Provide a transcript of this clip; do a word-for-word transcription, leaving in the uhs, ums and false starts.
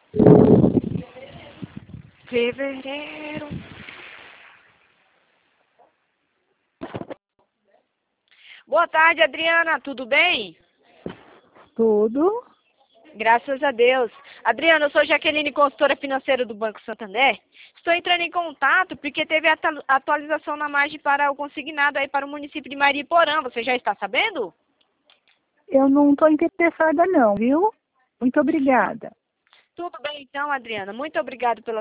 Fevereiro. Boa tarde, Adriana. Tudo bem? Tudo. Graças a Deus. Adriana, eu sou Jaqueline, consultora financeira do Banco Santander. Estou entrando em contato porque teve atu- atualização na margem para o consignado aí para o município de Mariporã. Você já está sabendo? Eu não estou interessada não, viu? Muito obrigada. Tudo bem então, Adriana. Muito obrigada pela